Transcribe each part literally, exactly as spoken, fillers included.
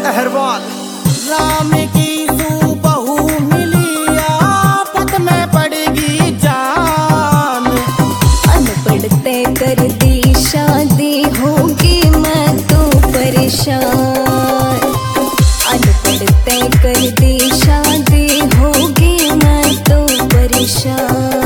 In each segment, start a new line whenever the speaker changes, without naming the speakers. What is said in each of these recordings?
अहरवाल। राम की सू बहू मिली आफत में पड़ेगी जान।
अनपढ़ तय कर दी शादी होगी मैं तो परेशान। अनपढ़ तय कर दी शादी होगी मैं तो परेशान।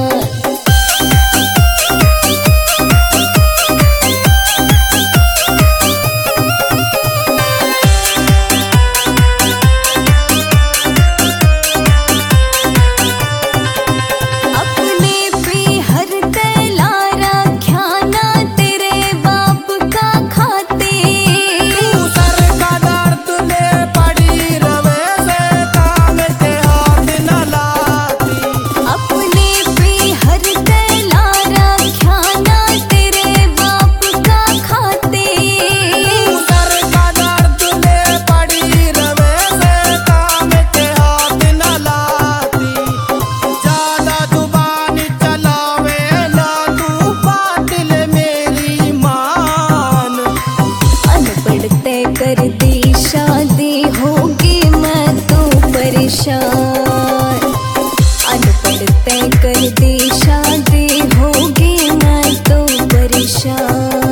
कर दी शादी होगी मैं तो परेशान। अनपढ़ तय कर दी शादी होगी मैं तो परेशान।